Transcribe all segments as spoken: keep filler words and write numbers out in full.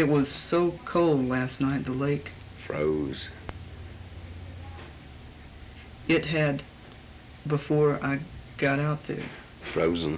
It was so cold last night, the lake. Froze. It had before I got out there. Frozen.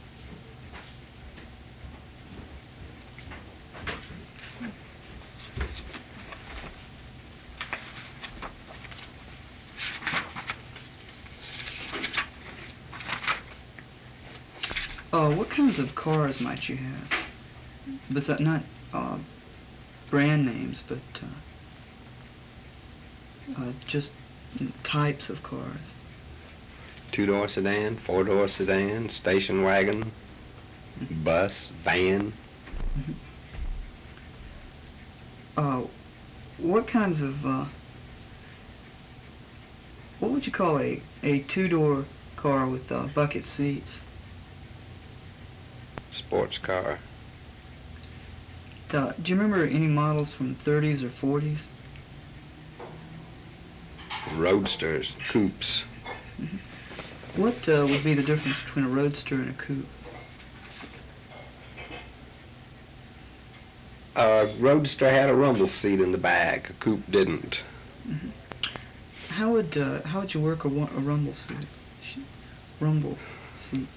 Uh, what kinds of cars might you have? Besides, not uh, brand names, but uh, uh, just types of cars. Two-door sedan, four-door sedan, station wagon, bus, van. Mm-hmm. Uh, what kinds of, uh, what would you call a, a two-door car with uh, bucket seats? Sports car. Uh, do you remember any models from the thirties or forties? Roadsters, coupes. Mm-hmm. What uh, would be the difference between a roadster and a coupe? A roadster had a rumble seat in the back. A coupe didn't. Mm-hmm. How would uh, how would you work a, a rumble seat? Rumble seat.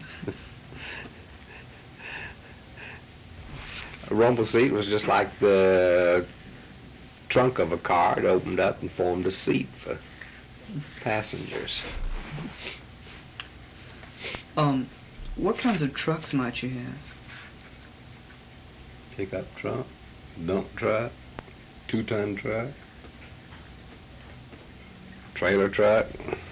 A rumble seat was just like the trunk of a car. It opened up and formed a seat for passengers. Um, what kinds of trucks might you have? Pickup truck, dump truck, two-ton truck, trailer truck.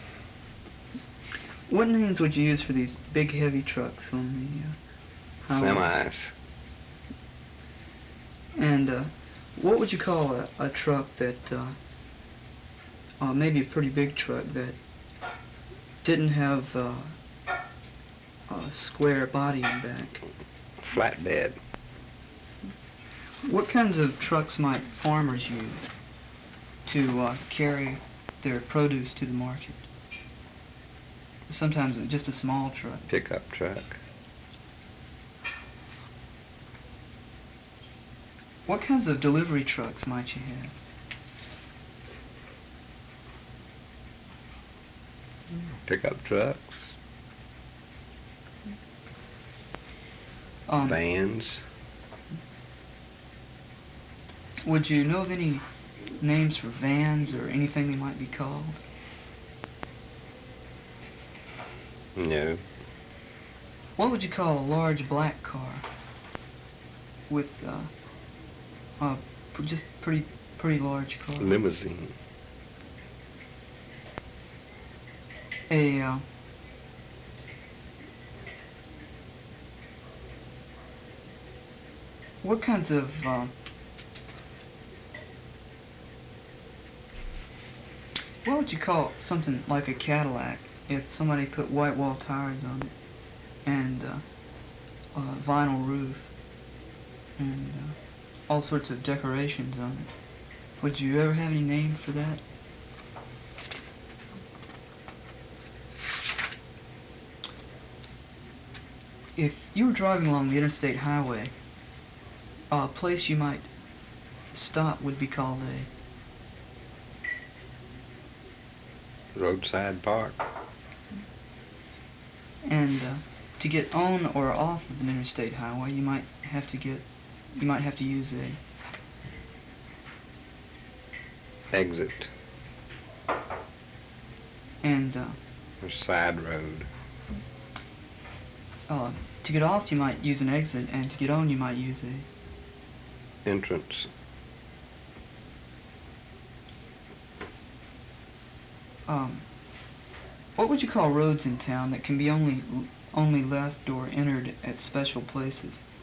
What names would you use for these big, heavy trucks on the uh, highway? Semis. And uh, what would you call a, a truck that, uh, uh, maybe a pretty big truck that didn't have uh, a square body and back? Flatbed. What kinds of trucks might farmers use to uh, carry their produce to the market? Sometimes it's just a small truck. Pickup truck. What kinds of delivery trucks might you have? Pickup trucks. Um, Vans. Would you know of any names for vans or anything they might be called? No. What would you call a large black car with uh, uh, just pretty pretty large car? Limousine. A uh, what kinds of uh, what would you call something like a Cadillac if somebody put white wall tires on it and uh, a vinyl roof and uh, all sorts of decorations on it? Would you ever have any name for that? If you were driving along the interstate highway, a place you might stop would be called a Roadside park. And uh, to get on or off of an interstate highway, you might have to get, you might have to use a Exit. and uh, Or side road. uh, to get off you might use an exit, and to get on you might use a Entrance. um. What would you call roads in town that can be only only left or entered at special places?